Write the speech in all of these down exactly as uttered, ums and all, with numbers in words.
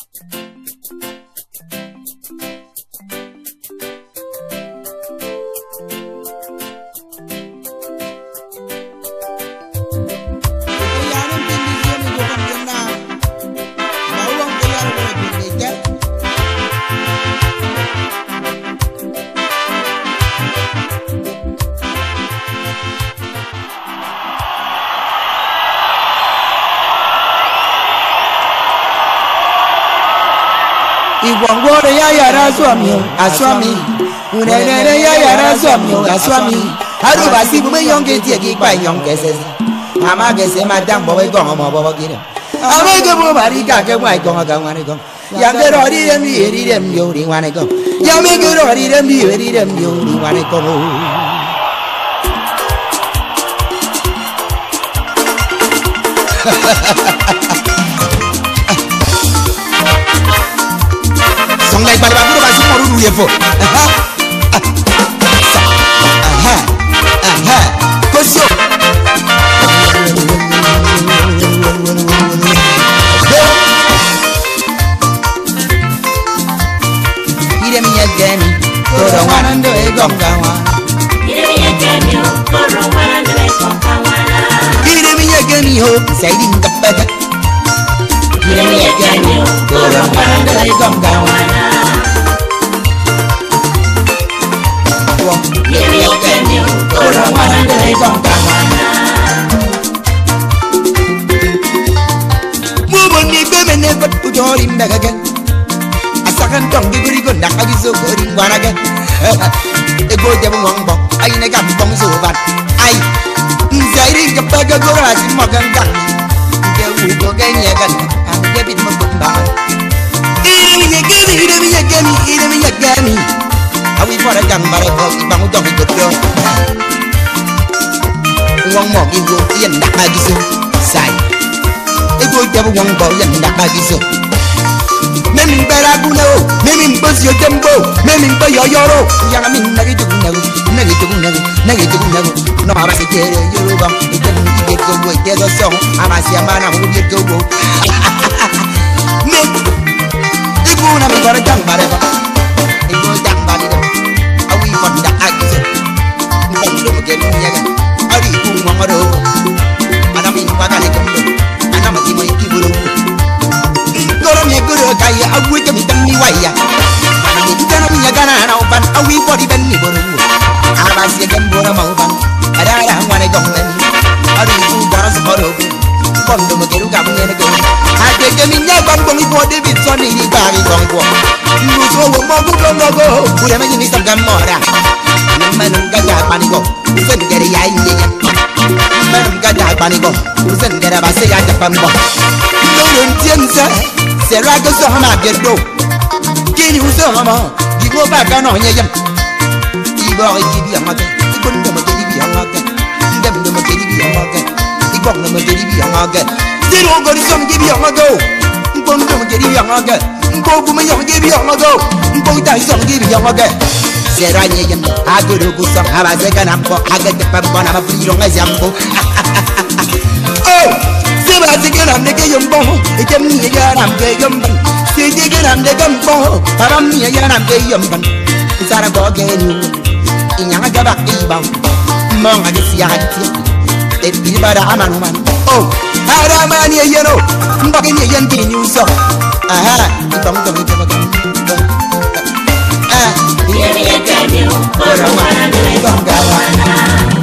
Iwangore ya yara swami aswami unenene ya yara swami aswami aruba si bume yonge tie ki pa yonge se ama ke se madam bo go mo bo kire ama ke bo bari ka ke wai go ga wan go ya ke ro ri dem ri ri dem yo ri wan go ya me ke ro ri dem ri ri dem yo ri wan go Songai pada babu masih mau dulu ya, Fo. Aha, aha, aha, kosong. Ide minyak geni, korong ando egom kawan. Ide minyak geni, korong ando egom kawan. Ide minyak geni ho, saya di tempat. Ide minyak geni, korong ando egom kawan. Orang mana dari kawan? Mubun ni bemene bat ujorim bagagan. Asakan dong diberi gondak lagi sogoring wanagan. Ego jabu ngomong, ay nagambong sobat. Ay, zairi kebaga gorasi magang kan. Jauh gogenya kan, dia bit mengembang. Ini minyak gani, ini minyak gani, ini minyak gani. Awi pada gambar kau ibang udang itu dong. Uang mau ibu yang nak lagi so, say. Ibu jawab uang bau yang nak lagi so. Memin beragu no, memin bos yo tempo, memin bayo yoro. Yang amin nagi tu nagu, nagi tu nagu, nagi tu nagu. No apa sih kere yoro bang, itu mungkin kau buat dia gosong. Ama siapa nak mungkin kau buat. Me, ibu nama pada gambar kau. Ibu gambar itu. Fonda agizo Mbondo mgeni nyaga Ali kuwa maro Anami wakale kumdo Anama timo ikiburo Ngoro miyaguro kaya Awi kami tami waya Anami tutano miyagana na upan Awi body benni boru Abasi gembora maupan Adara wane gongmeni Ali kuwa sumoro Fondo mgeru kabungene go Ade kami nyaga Bongi body bitsoni ni bari gonggo Nuso wo mogu gongo Ure menyi ni sabga mora Manum gajah paniko Usen kere ya inyenya Manum gajah paniko Usen kere base ya japambo Nurun tienza Serago sohama gerdo Kini usohama Gigo baka no nyeyem Ibo ikibi amaga Ibon no makeribi amaga Ndem no makeribi amaga Ibon no makeribi amaga Zero gori som gibi amaga Ibon no makeribi amaga Mbo kuma yong gibi amaga Mbo itai som gibi amaga Seranya yang aku rugu sang abase nampo agak cepat pon nama piro ngajampo. Oh, sebab sekarang dek yombo, ikan ni jaram ke yombo, sejak sekarang dek yombo, param ni jaram ke yombo. Sarang kau kenu, inyang aja bak ibang, mong aja siahat siap, tapi pada aman aman. Oh, haraman ya yano, mbak ini yang kini nyusok. Aha, ibang tu itu bagai. Ah. Ide minyak gani, korong mana dari kawana.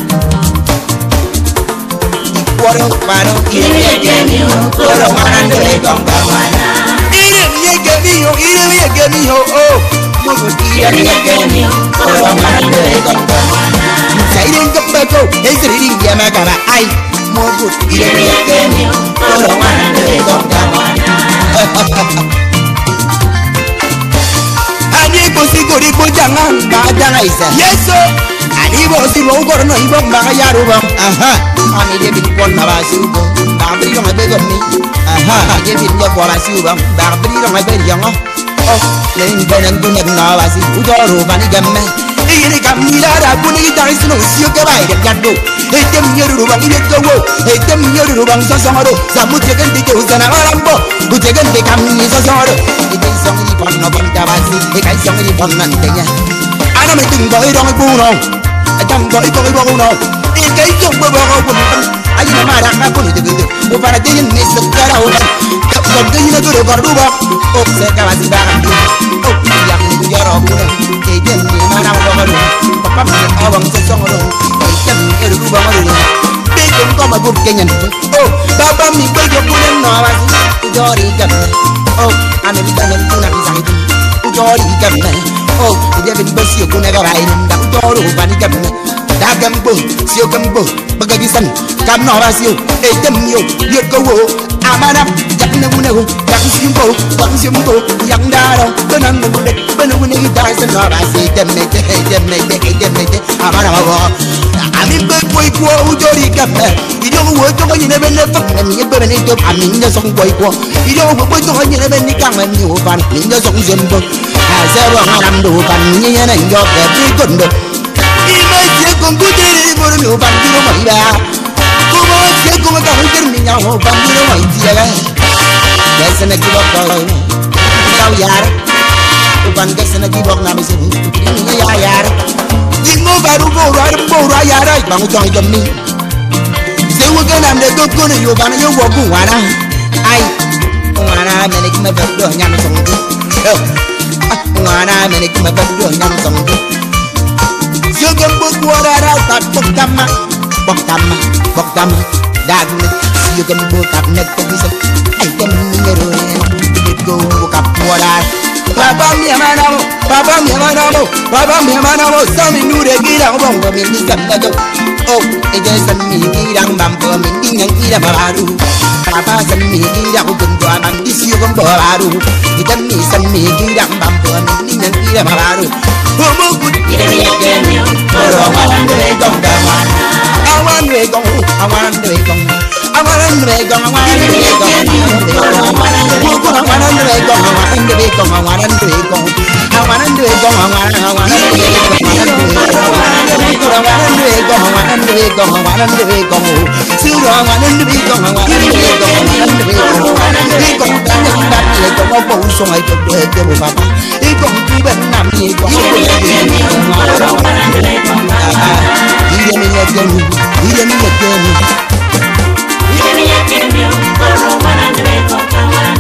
Korong mana? Ide minyak gani, korong mana dari kawana. Ide minyak gani, ide minyak gani, oh. Ide minyak gani, korong mana dari kawana. Saya ingin kebaco, saya ingin dia makan ay. Mobut, ide minyak gani, korong mana dari kawana. Ani bosi gori ko jangan badan aisa. Yeso. Ani bosi lo gor no ibang baka yaro bang. Aha. Ani dia bin pon na basu ko. Ba bri no mabe gomni. Aha. Dia bin ya bola su bang. Ba bri no mabe yang oh. Oh, len banan ko na basi. Udoro bani gamme. Ini kami lara kuni dari sunu sio ke bai de gaddo. Etem nyoru bang ile ko wo. Etem nyoru bang sosongoro. Samut jagan di ko sana marambo. Utega de camini so soro. E dei song di fanno banda basi. E kai song di fanno antenya. Ana me ting boy dong buno. A dang boy boy buno. E kai song boy boy buno. Ayi na mara ka buno de de. O para de ni so kara o. Ka ko de ni do gordu ba. O se ka basi ba. O yang ni yoro buno. E de ni mana mo ba. Papa me awang so soro. E tem e ru ba mo. Bigum ko magub kenyan. Oh, baba mi ko yo kunen no ba. Ujori gam. Oh, ame bi ganen kuna bi sangi. Ujori gam. Oh, ide bin basi ko ne ga rai nda ujoro ba ni gam. Da gam bo, sio gam bo. Bagagi san, kam no ba sio. E tem yo, yo ko wo. Amana, jak ne wune wo. Jak sim bo, bang sim bo. Yang da ro, benan mo de. Benu ne gi da san no ba si tem ne te, tem ne te, tem ne te. Amana ba bo. Ami be boy ko ujori gam. Ido wo to ko ni ne be ne fak ne mi be ne to ami ne song boy ko. Ido wo boy to ko ni ne be ni kang ni wo ban ni ne song sem bo. Ha se ro ngam do ban ni ne ne yo ke bi gon do. Ima se kon ku de ri bo ni ban di ro mai ba. Ko mo se ko ma ka hu ker mi nya ho ban di ro mai ti ga. Ya se ne ki bo ko. Rau yar. Ko ban ke se ne ki bo na mi se ni ya yar. Mo baru bo ra bo ra ya ra ba mo jong gam ni se wo ga nam de go go ne yo ba na yo wo bu wa na ai wa na me ne ki ma ba do nya no song du wa na me ne ki ma ba do nya no song du yo gam bo ko ra ra ta bo tamma bo tamma bo tamma da du ne yo gam bo tap ne ko bi sa ai gam ni ne ro ne go bo ka po ra Baba mi amanamo, baba mi amanamo, baba mi amanamo. Sami nure gira bongo mi ni sambajo. Oh, eje sami gira mambo mi ni yang gira baru. Baba sami gira gunjo amam di siu bongo baru. Ita mi sami gira mambo mi ni yang gira baru. Bomo good gira mi genyo. Oro awan de gong dawana. Awan de gong, awan de gong. Awan de gong, awan de gong. Buku awan de gong, awan de gong, awan de gong. Awan de gong, awan awan de gong. Awan de gong, awan de gong, awan de gong. Suro awan de gong, awan de gong, awan de gong. Di gong tan yang dat le gong o bo song ai de de bo papa. Di gong ti ben nam ni gong o de de awan de gong. Ah, di mi ya gong, di mi ya gong. Di mi ya gong, awan de gong, awan.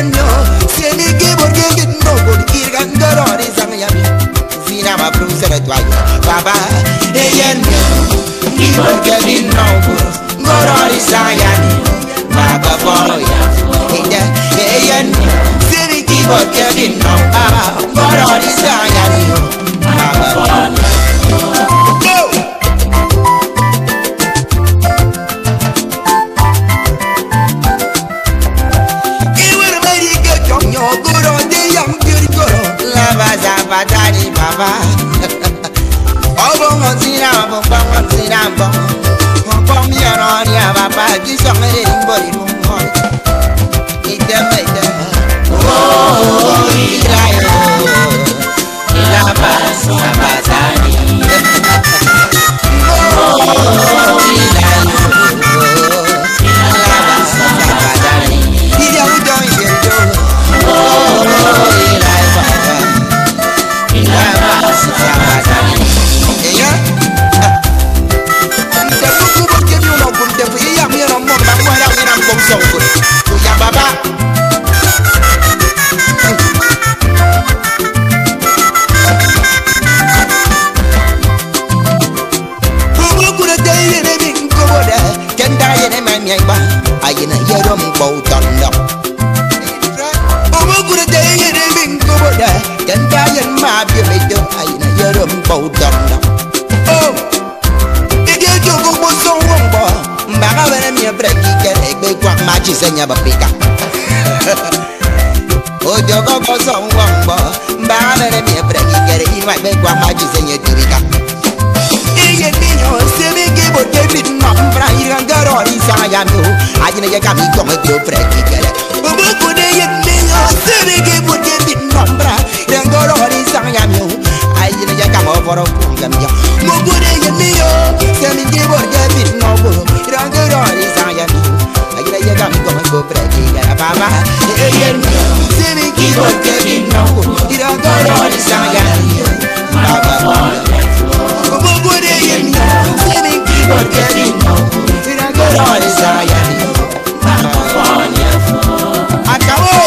yenyo semi keyboard get no good kirgan garori samyami zina ma brusera twayo baba yenyo keyboard get no good garori samyami baba follow ya inde yenyo semi keyboard get no baba garori samyami baba follow Badani baba, oh bon zina bon bon zina bon, bon mi aroni baba, qui sont les rimboli mon, ite mete, oh ila yo, ila basa badani, oh ila yo, ila basa badani, ila udo ila oh ila baba. Oh, if you do go so wrong, Mbaga when me break it, big quack matches and never pick up. Oh, you go go so wrong, Mbaga when me break it, you might make quack matches and you do it up. Iye niño, se me que por que me no para ir a ganar y sayando, allí no llega mi como yo break it. Oh, con iye niño, se me que por que me no para ir a ganar y sayando. Ay, no ya camo por un cambio. Mo puede ir mío, se me llevo el que no puedo. Gran gran y sayando. Ay, no ya camo como yo predica la papa. Ey, se me llevo el que no puedo. Gran gran y sayando. Papa. Mo puede ir mío, se me llevo el que no puedo. Gran gran y sayando. Papa. Acabó.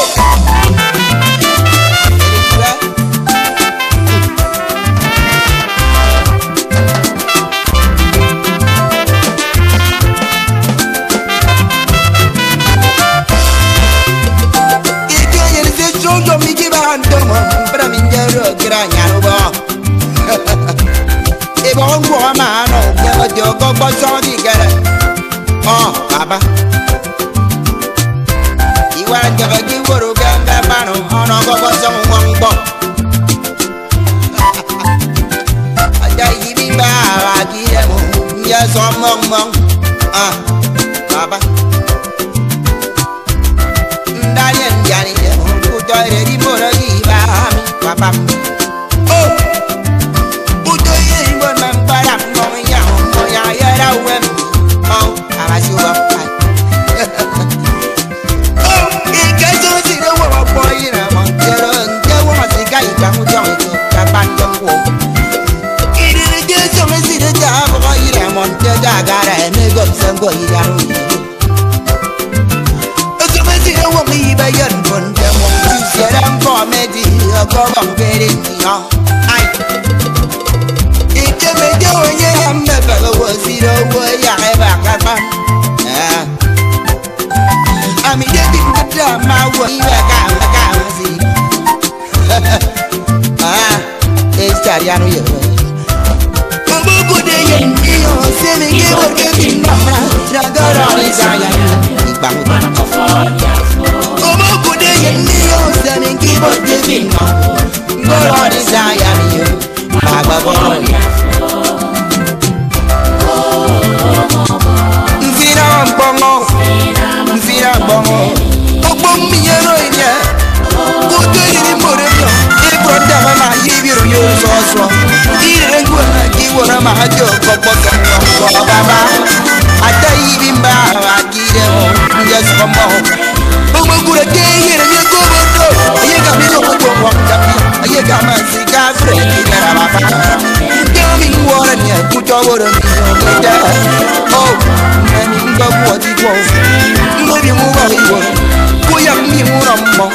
E bon go mano, che io go go so di gara. Oh, baba. I guarda che chi vuole gamba mano, ono go go so un bo. Dai i bimba a chi demo, ya so mong mong. Ah, baba. Dai en jani demo, ku dai di mora di ba mi, baba. I'm my way back ah, it's Tariano. Come good day, and you say me give a getting number. Nagara is I am. Come good day, and you say me give a getting number. Go on, is I am you. Baba. Zina bongo, zina bongo. Ogbon mi yero inya. Go to the moreno. E brother mama yibiru yo so so. Ire ngwa ki wona ma hajo kokoko ko baba. Ata yibimba akire ho. Yes komo. Ogbon gure ke yere ye go bodo. Ye ga mi ko ko ko ka. Ye ga ma si ka fre ni ra baba. Kami wora ni ku to wora mi. Oh, many go what it was. Maybe move on. Kuya mi muramo,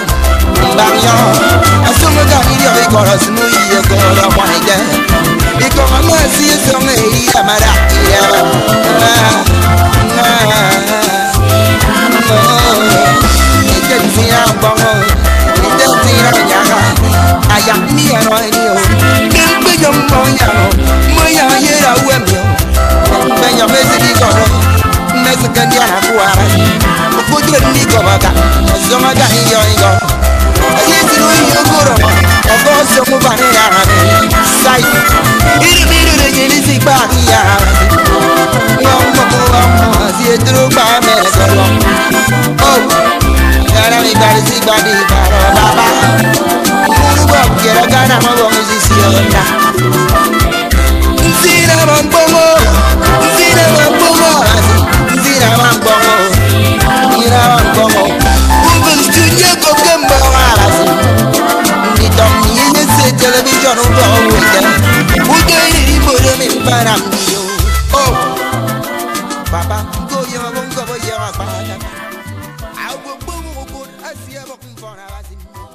sekendi ana kuara kudre ndi ko baka zonga ga iyo iyo ayiti no iyo goro ogo so mu bani ya sai iri iri le yeli si ba ya yo mo mo si etro ba me so lo oh gara mi bari si ba di baro baba muru ba kera gana mo bo mi si onda Zina mambomo Zina mambomo Zina mambomo Zina mambomo Ugo studio ko kembo walazi Ni tom ni se television ugo wete Ugo ni bodo mi param yo Oh Papa go yo go go yo pa Au go bomo go asia bo kumfona wazi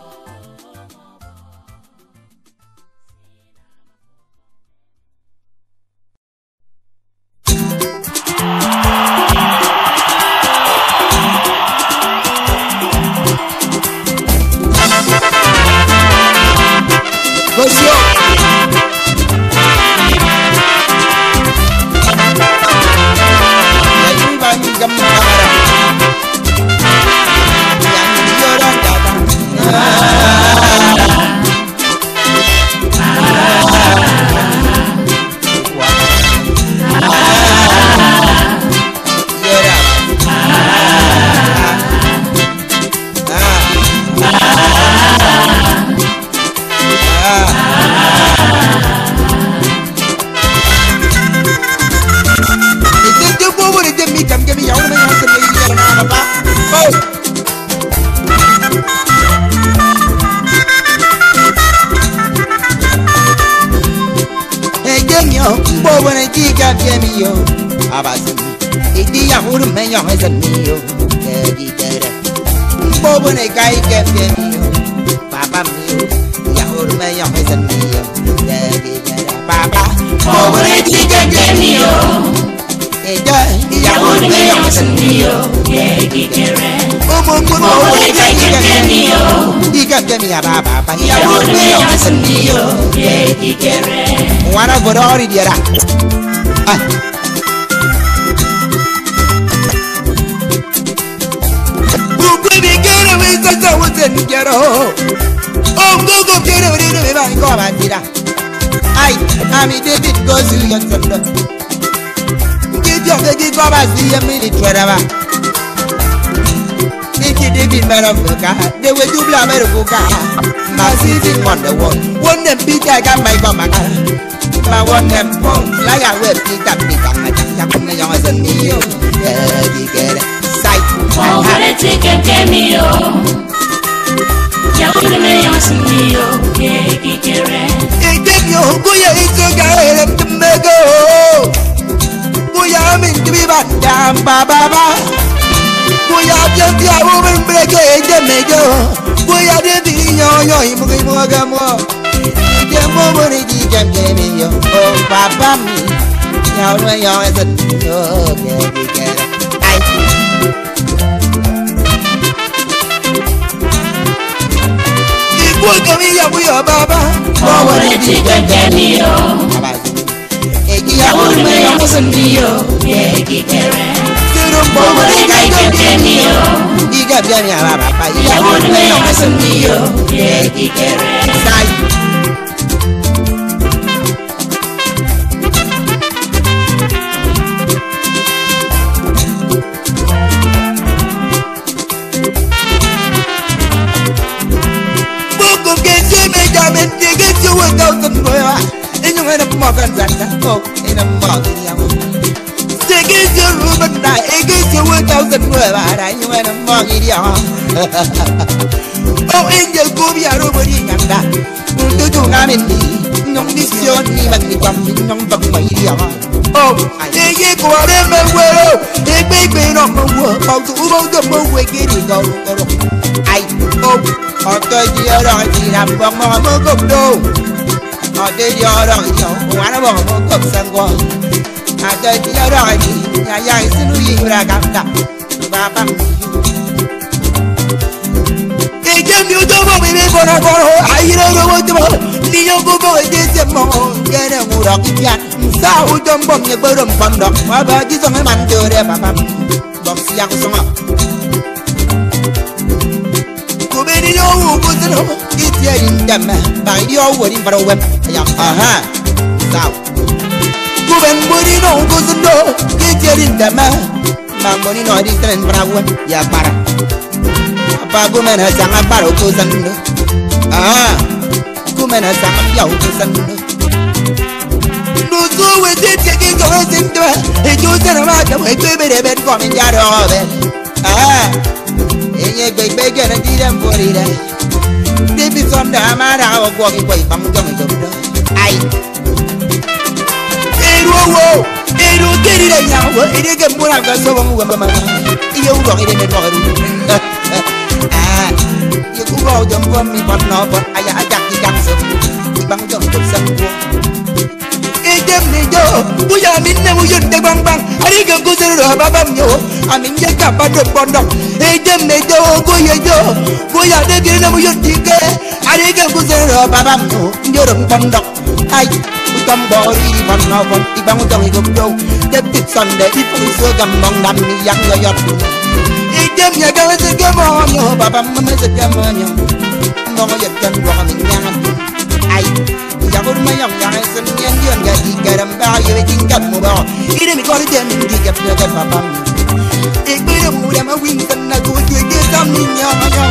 Wana bodori diara. Ah. Buku ni kero wisa sawoten kero. Oh gogo kero riru me ba ko ba tira. Ai, ami David go to your temple. Give your baby go ba si ya mi twera ba. Iki David mara fuka. They will do bla mara fuka. Massive on the wall. One them beat I got my gum. My one them phone. Like I will pick up the gum. I just come in yours and me. Yeah, you get it. Sight. Oh, but I take a cameo. Yeah, I'm me yours and me. Yeah, you get it. Hey, get your go, yeah, it's a guy to make go. Go, yeah, I'm in to be back down, Baba. Go, yeah, just the woman break it, the maker. Boy, I did the yo yo, you move more gamo. You can move on it, you can get me yo. Oh, Papa, me. Now, when you're at the yo, get it, get it. I think we're coming up with your Baba. Oh, what a chicken can be yo. I want to make a person be yo. Yeah, get it. Oh, what a chicken can be yo. Iga biani ala papa. I want to make a person be yo. Yeah, get it. Book get you make a man to get you a thousand boy. And you had a mother that oh in a mother. Take it your room and die, it gets you a thousand boy. You had a muggy. Oh, in your go be a robot in that. Do you have any? No, this your name and the pumping number of my idea. Oh, I think you go everywhere. They make me on my work. How to move the move we get it go. I hope I'll tell you around here. I'm from my mug of dough. I'll tell you around here. One of our mug of Sanguan. I'll tell you around here. I see you like I'm that. Papa. They give you the money for a girl. I don't know what to do. You go go and get them more. Get a more of it. sao trong bom nhẹ bơ rầm phần đọc mà bà chỉ xong man chưa đẹp bà băm bom xiang xong à cô bên đi đâu cô sẽ đâu ít tiền đầm bài đi đâu đi vào web ya aha sao cô bên bơi đi đâu cô sẽ đâu ít tiền đầm mà muốn đi nói đi trên vào web ya para apa cô men sang apa cô sẽ đâu ah cô men sang apa cô sẽ đâu Nusu wetin keki kau sentuh, itu senama kamu itu beda-beda kau menjadi ben. Ah, ini baik-baik kan tidak boleh dah. Tapi sonda mana aku kau kau bangun itu dah. Ay, eru wo, eru kiri dah nyawa, ini kemurah kau sobang gua mama. Iya udah ini beda baru. Ah, iya kau jemput mi pot nopot, ayah ajak ikan sebu, bangun itu sebu. Ejem nejo, buya minna muyun de bang bang. Hari kan ku seru babam yo, amin jaga pada pondok. Ejem nejo, buya yo, buya de kira muyun tiga. Hari kan ku seru babam yo, jorong pondok. Ay, bukan bori di mana pun, ibang utang hidup yo. Detik sonde, ipung segambang dan yang loyot. Ejem ya kalau segamang yo, babam mama segamang yo. Ngoyot kan dua kami nyangan. Ay. Jabur mayam yang senyan dia jadi garam bahaya tingkat mubah. Ini mikor dia minggi kapnya ke papam. Ikut muda mawin sana tu jadi samnya mayam.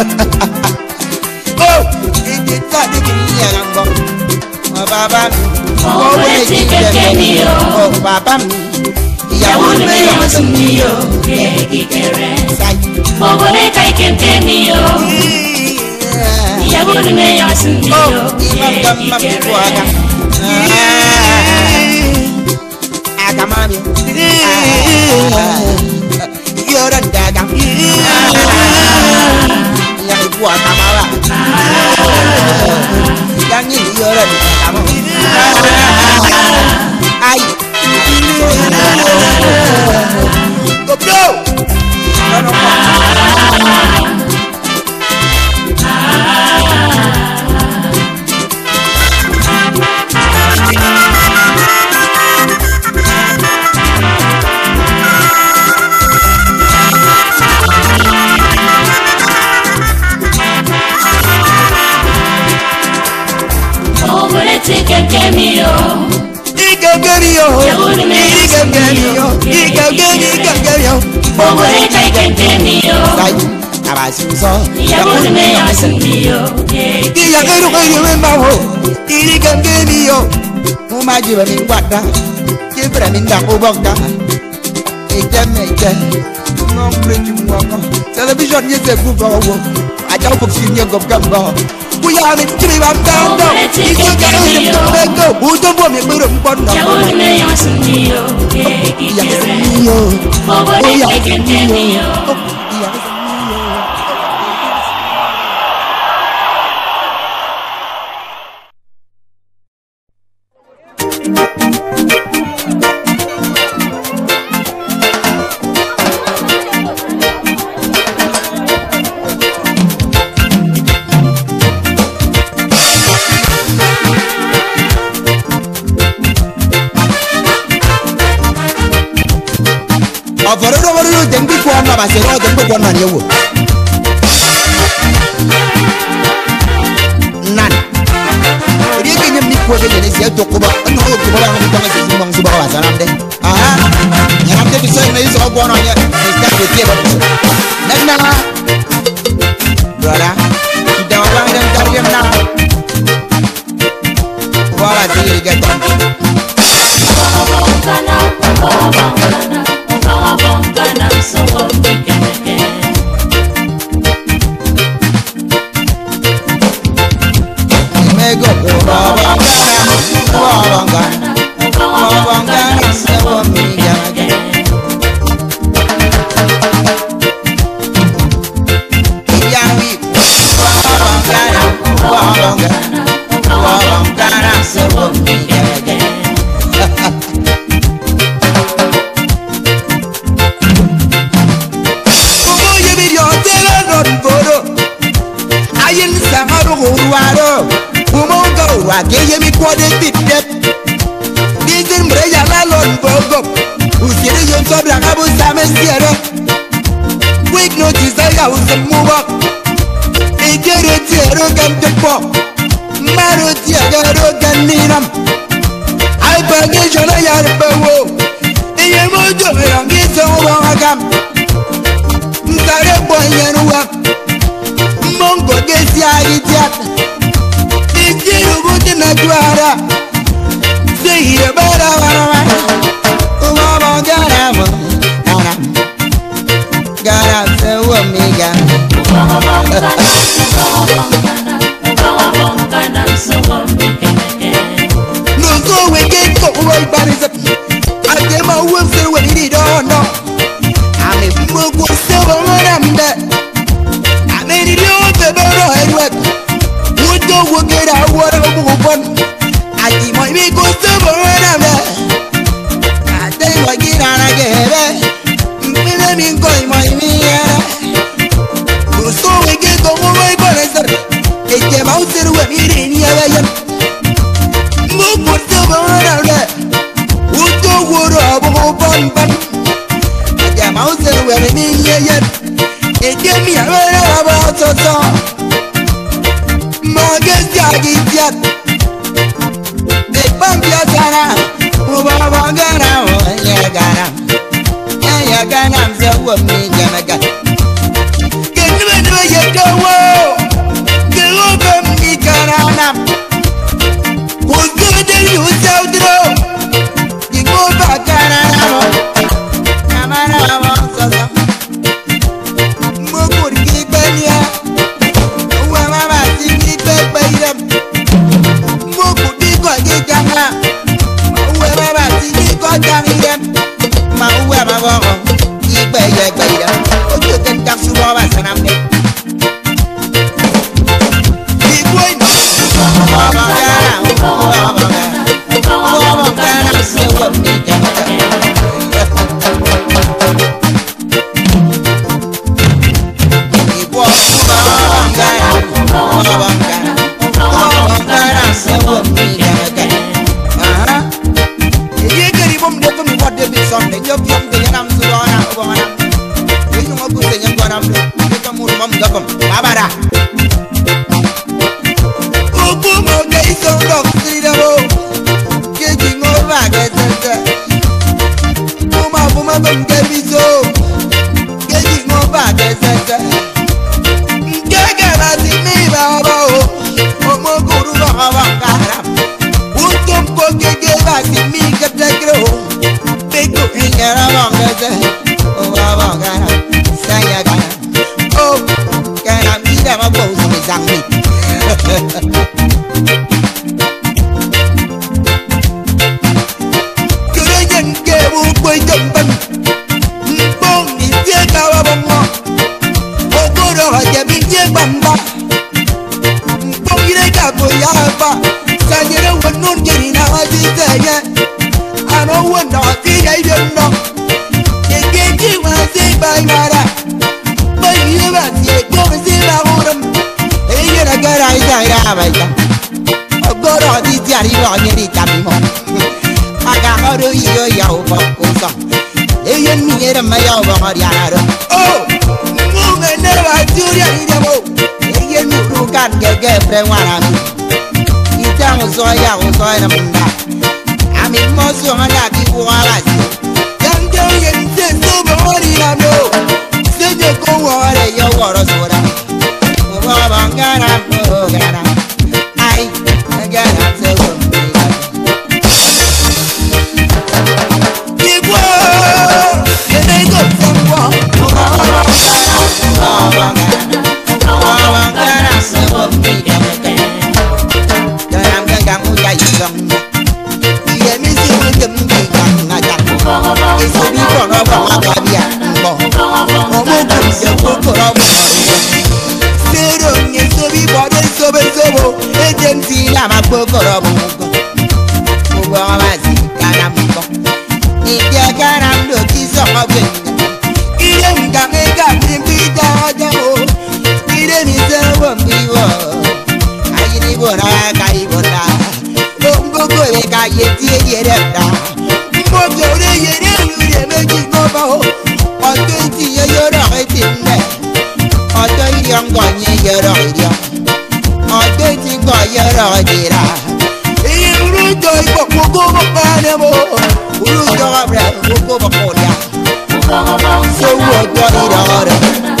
Oh, ini tak dikira ngambang. Papam, oh boleh tiket keniyo. Oh papam, jabur mayam seniyo, keki keren. Oh boleh tiket keniyo. Ya boleh mayam seniyo, Imam keren. Agamami, yoran dagang, yang buat kamala, yang ini yoran kamu. Ay, goblok. Tiket kemiyo, Ika kemiyo, Ika kemiyo, Ika kemiyo, oh boleh tiket kemiyo. Say, abasin so, Ya boleh mayam seniyo, Iya kero kero membawo, Ika kemiyo, Umaji bamin wada, Kibra minda kubok dah, Ika meke, Ngong preju ngong, Television yese kubawo, Aja buksin yang kau gambar. Buya min kiri bam down down. Itu kan hidup mereka. Udah buat mi berempon. Ya boleh mayam seniyo, keki Iya keren. seniyo. Oh boleh tiket kemiyo. Iya seniyo. Avoro avoro dembi kwa na basero dembi kwa na yewo. Nan. Dia kena mikwa ke jenis ya dokuba. Ano ko ko ba ngam tanga sisi mong suba wa salam de. Aha. Nyam de biso na iso ko na ya. Ista ko tie ba. Nan na. Brother. Da wa ngam tariyam na. Wala di ga tan. Kana, oh bangana. Bongkana sobo mikanake. Mego bongkana, bongkana, bongkana sobo mikanake. Yang bongkana, bongkana, bongkana sobo mikanake. Waro, umonga wa geye mi kwa de tip tip. Dizin breya la lon bogo. Usiri yon sobra kabu samestiere. Quick notice I was a move. Ejero tiero kan tepo. Maro tiero kan ninam. I bagi jona yar bawo. Iye mojo yangi so wangam. Ntare boyen wa. Mongo gesi agitiat. Ejero bote na juara. Zeire bara bara. Uwa gara mo. Gara. Gara se wo miga. No go we get go right baris. I dem a wolf say when he don't know. I'm a mogo silver man that. I made it all the better head. Would go work it out what I'm going. I give my big go silver man that. I tell you I get on again. Let me go my me. So we get go right baris. It came out to the meeting. Mogo silver man that. Would go wood up open but I am out there where I mean yet. It gave me a very about a song. Margaret Yagi yet. The Pampiatana, Ubabagana, Yagana, Yagana, the woman, Yamaga. Get rid of your go. The open me canana. Who's good to you, so drunk? yere da mo jore yere yere meji no ba o oto ti yere eti ne oto iri ngo nye yere iri oto ti ngo yere dira iru to ipo gogo ba ne mo uru to abra gogo ba ko ya so wo to ira ora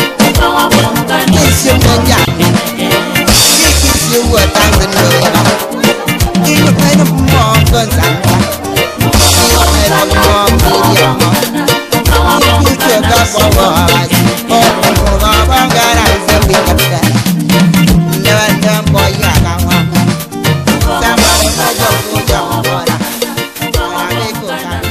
isi menya isi wo tang no ya you kind of more fun than that. You kind of more medium. You took up for us. Oh, oh, oh, I'm gonna say we can say. Never done boy, I can't walk. Somebody might go to your water. I go down.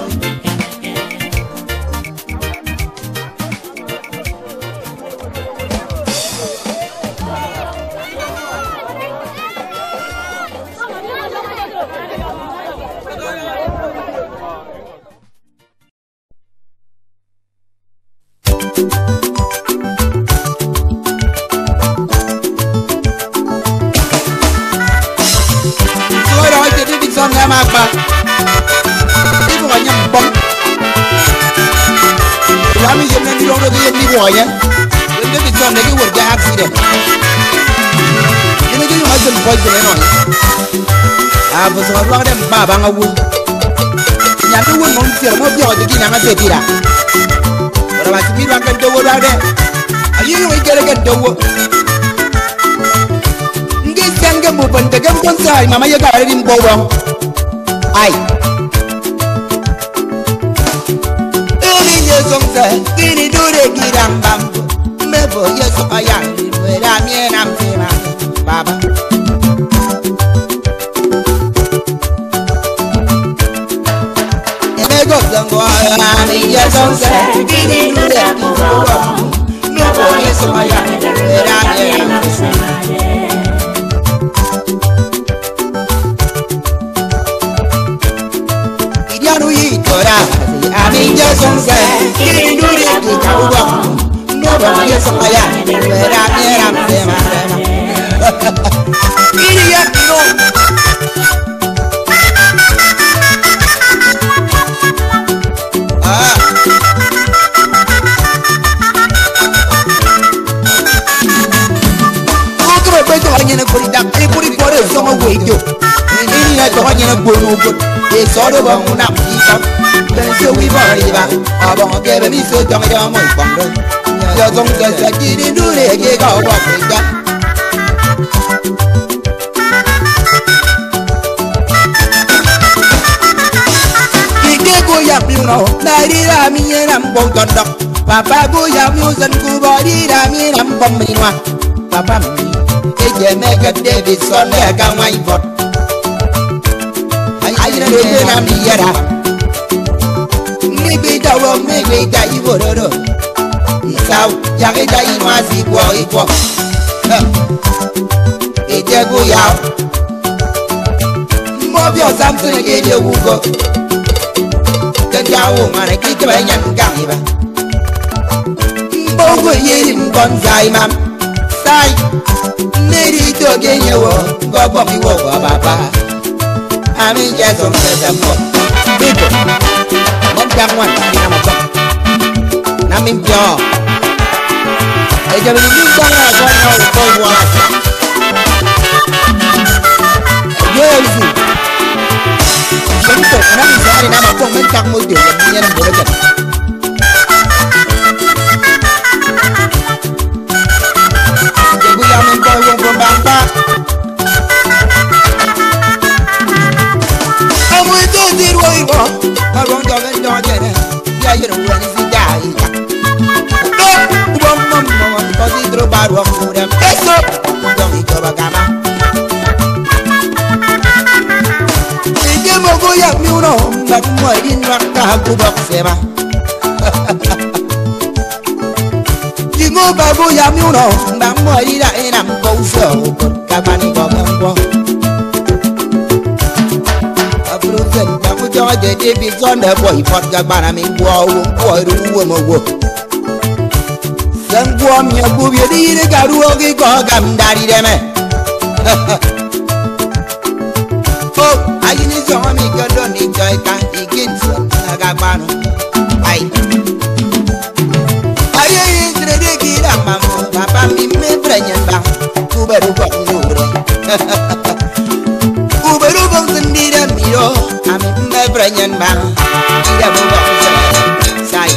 Boya, when they become the word accident. You know, you must have poison on. I was a lot of Baba wood. Yaku will not feel more beyond the Gina Matera. But I want to be like a door out there. Are you going to get the work? This can get moving the government side, Mamma, you got it in Bobo. I. Kini dure giram bambu mebo yeso ayang wera mien am tema baba emego zango ami yeso se kini dure bambu mebo yeso ayang wera mien am tema idianu yitora ami yeso se kini dure bambu mebo yeso ayang wera mien am tema kini yakino ah okro beto anyene kurida e kuri kore somo wejo ini na to anyene gbonu go e soro ba muna ika ben se wi ba riba abo ke be mi so jong yo mo ipando yo zong se se kini dure ge ga wa freja ike go ya mi no na ri ra mi na mbon kondo papa go ya mi zan ku ba ri ra mi na mbon mi wa papa mi eje mega David son ya ga wa ivot ai na do na mi yara mi bi da wo mi bi da ivororo isau ya ga da inwa si gwo igwo eje go ya mo bi o samson ge de wugo kan jawo mane ki te ba nyan ga ba mbo go yiri mbon zai mam sai neri to ge yewo go bo mi wo baba ami je so me da mo bibo mo jang wan na mo ko na mi jo e je bi mi ko na go na ko wa yes Bentuk orang dari nama pun mentang model yang punya nama boleh. Jadi yang membawa yang berbangsa. Kamu itu tiru ibu, orang jangan jangan ya ya orang ini jai. Tuh, uang mama kau tiru baru aku muda. Esok, jangan ikut bagama. Mogo ya miuno mbak mo din wakta ku bok sema Jingo bago ya miuno mbak mo ida ina mbo so kabani ko mbo Abru zen ba ku joje de bi zonda boy pot gabana mi wo wo ru wo mo wo San go mi abu bi di ne garu o gi ko gam dari de me Oh, ayini zomi kando ni joy ka igin so aga panu ai aye entre de gira mamo papa mi me prenyan ba uberu ba ngure uberu ba sendira miro ami me prenyan ba ira ba ba sai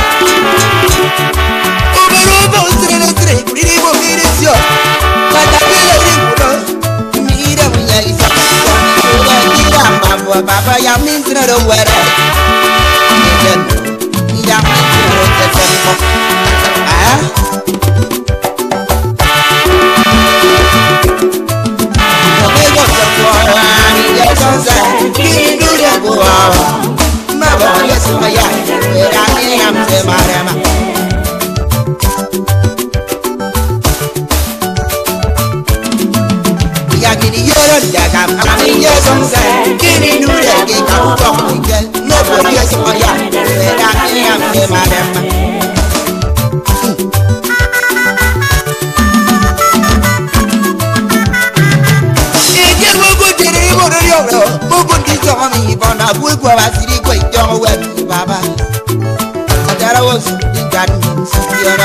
uberu ba sendira tre kuri bo mire sio kata bela ringo mira munya isa gira mamo papa ya min sero wera ya min sero tetemo ah we go as the go down web baba adara was in garden so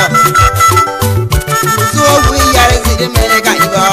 we are in the America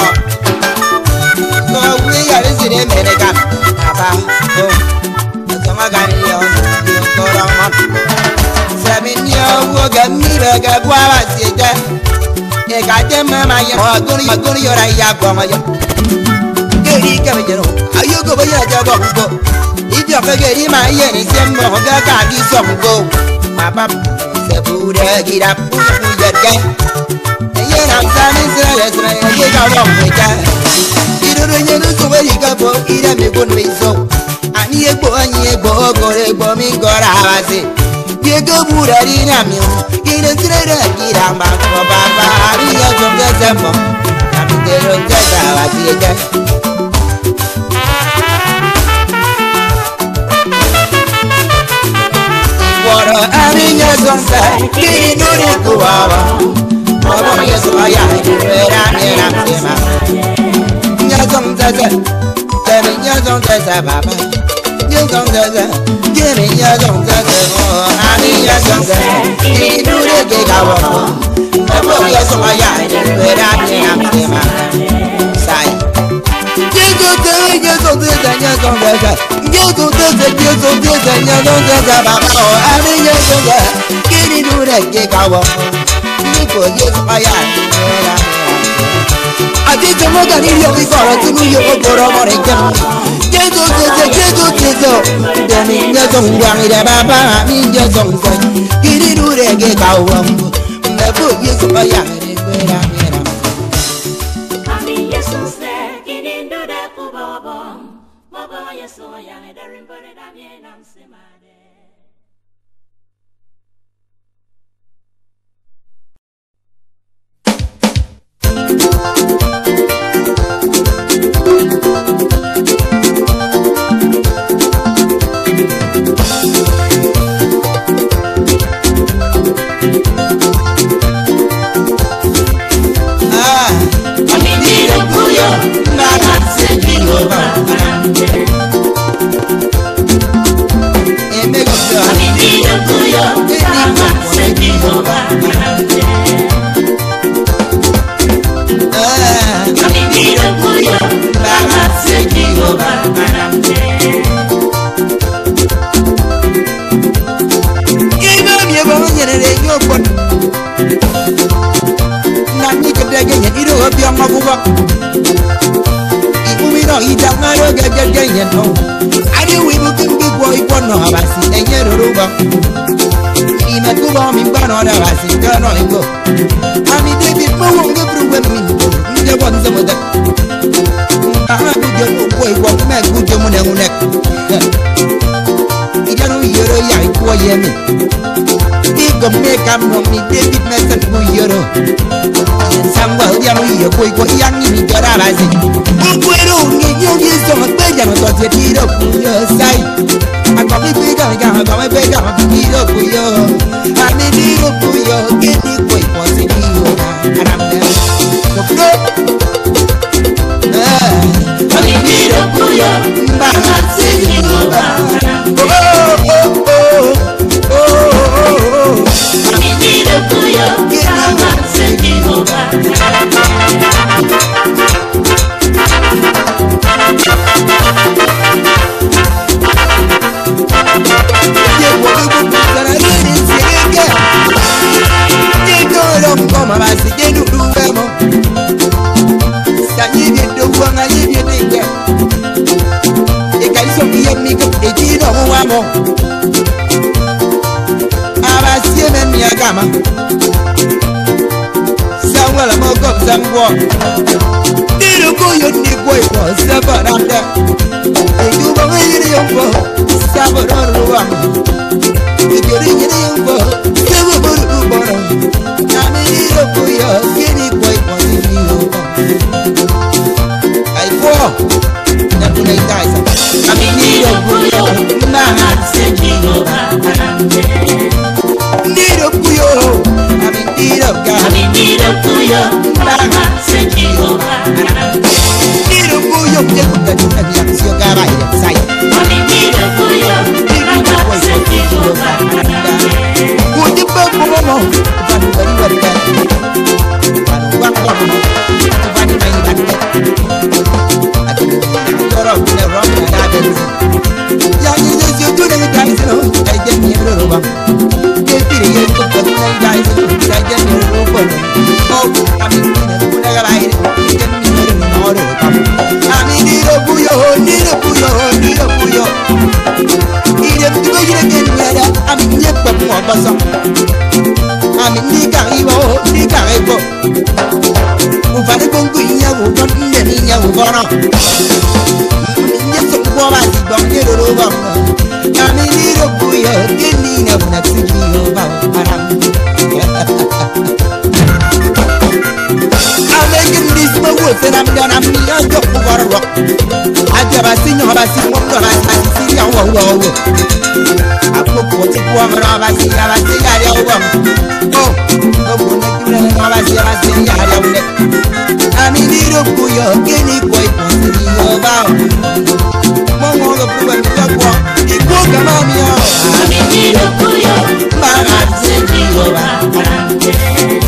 so we are in the America baba oh so magani yo so ram seven yo wo ga mi ba ga kwa ba si je e ga je mama yo go ni go ni yo ra ya go ma yo eri ka be no ayo go ba ya ja go go if you forget my yen is a moga gadi songo papa se bude gira pu pu yerga yen am sanin sele sele ye ga ro me ga iru yen so we ga bo ira me gon me so ani e gbo ani e gbo go re gbo mi go ra wa se ye go bura ri na mi o ira sele gira ma ko papa ari yo so de se mo na mi de ro ga ga wa si ga Arinya zonza kiri nuri kuwawa Mama yesu aya Wera nira msema Nya zonza za Kemi nya zonza za baba Nya zonza za Kemi nya zonza za Arinya zonza kiri nuri kuwawa Mama yesu aya Wera nira msema Sai Nya zonza nya zonza za nya zonza za Nya zonza za nya zonza za nya zonza za baba Arinya zonza kiri nuri kuwawa Nipo yesu aya Wera Ati tomo gani yo isoro tunu yo ogoro more gem Jezo jezo jezo jezo Demi nyezo ngwangi de baba mi nyezo ngwangi Kiri nuri kuwawa Nipo yesu aya Wera wera Ami yesu se kiri nuri kuwawa Baba yesu aya Darin bore da mie nam semade Koi koi yang ini jara basi, bukuero ni nyanyi sama pegang tu jadi puyo say. Aku ni pegang yang aku ni pegang jadi puyo, ani ni puyo kini koi posi ni ora aram dah. Kau ah, ani ni puyo, bahasa ni ora. war. Did go your new boy for seven under. And you were in your boat, seven on the one. If you're in your boat, seven on the bottom. I'm in your boy, skinny boy for you. I fall. That's when I die. I'm in your boy, man, send you need a puyo, I'm in need of God. I'm in need of puyo, Mama, send Jehovah. Need a puyo, get the young sugar by the side. I'm in need of puyo, Mama, send Jehovah. Would you put more? But very well done. I don't want more. I don't want I don't know the wrong and I didn't. Young is you do the guys, you know, I get me a little. And I'm done, I'm near the water rock. I never seen you, I see one of us, I see your wall. I put what you want, I see, I see, I don't oh, I see, I see, I don't I'm in need of Puyo, Guinea Quake, about Mongo, the blue and the walk. You walk around me, I'm in need of Puyo, Mama, send you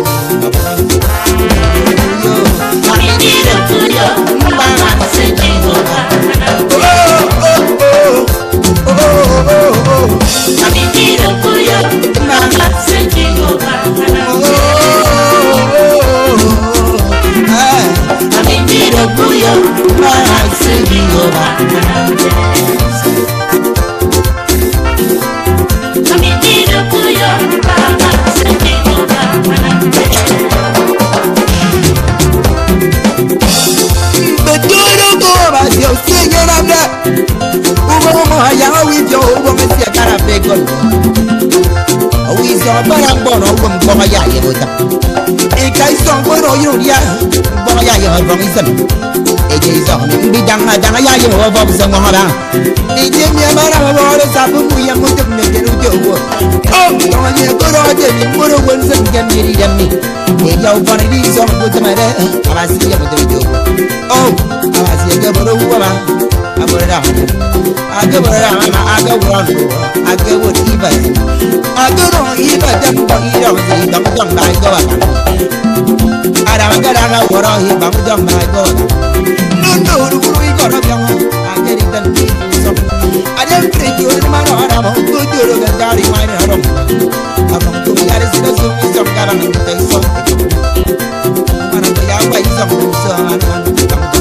I go around, I go around, I go with even. I go on even, don't you don't come by God. I don't get out of what I hear, but don't by God. No, no, we got up young. I get it done. I don't think you in my heart. I'm good to look at daddy, my home. I'm going to get a citizen with some government to say something. I'm going to go away something, so I don't want to come.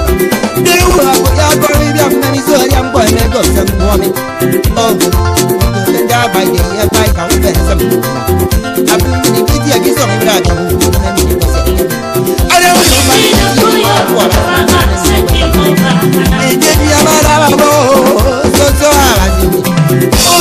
Young boy, may go some woman. Oh, the job by the year by how some. I'm in the video, get some blood. I don't know what I did. You are so so. Oh,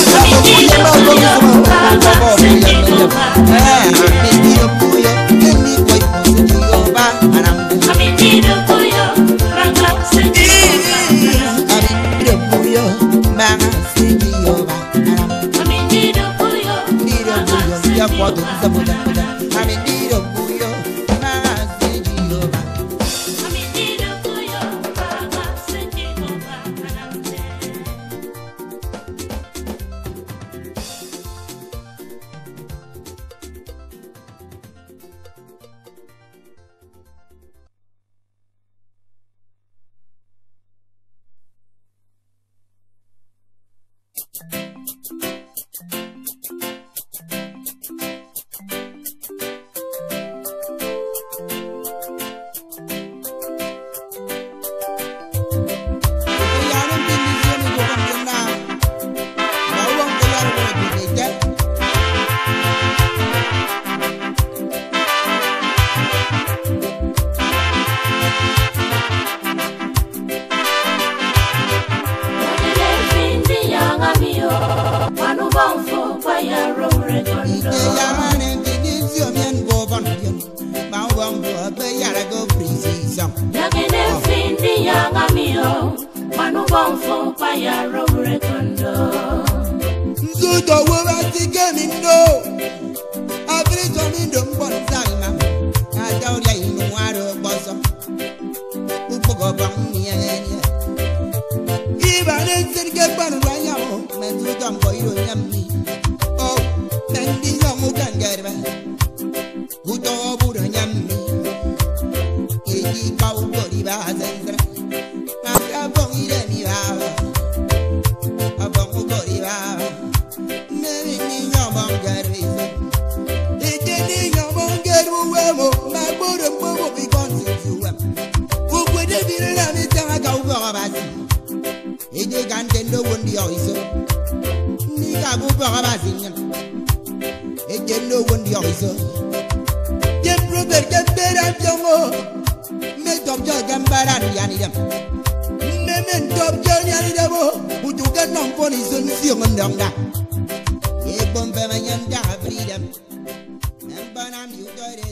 kondo. ya mane kini sio mien go bon yen. Ba wong go be yara go precision. Yakene findi yanga mio. Manu bonfo pa ya robre kondo. Nzuto wo ba tigemi no. Abri to mi do mbon zaima. Ada ori inu waro boso. Upogo bang ni ene. Iba ne serge panu ranyamo. Menzu tambo iro nyamni. Oh, mendi nyamu kangarba. Uto buru nyamni. Eji kau bori ba zendra. Ada bong ire ni ba. Abong bori ba. Mendi nyamu kangarba. Eji ni nyamu kangarba. Ma buru bobo bi konsiwa. Ukwe de bire na mi tanga kau bora basi. Eji kantendo wondi oiso. Ni ka bu bora basi nyam. Eji no wondi oiso. Jem prober gambera piongo. Me top jo gambara yani dem. Me men top jo yani demo. Uju ga non poni sun si ngondonga. E bombe manyanda freedom. Namba nam yu dore.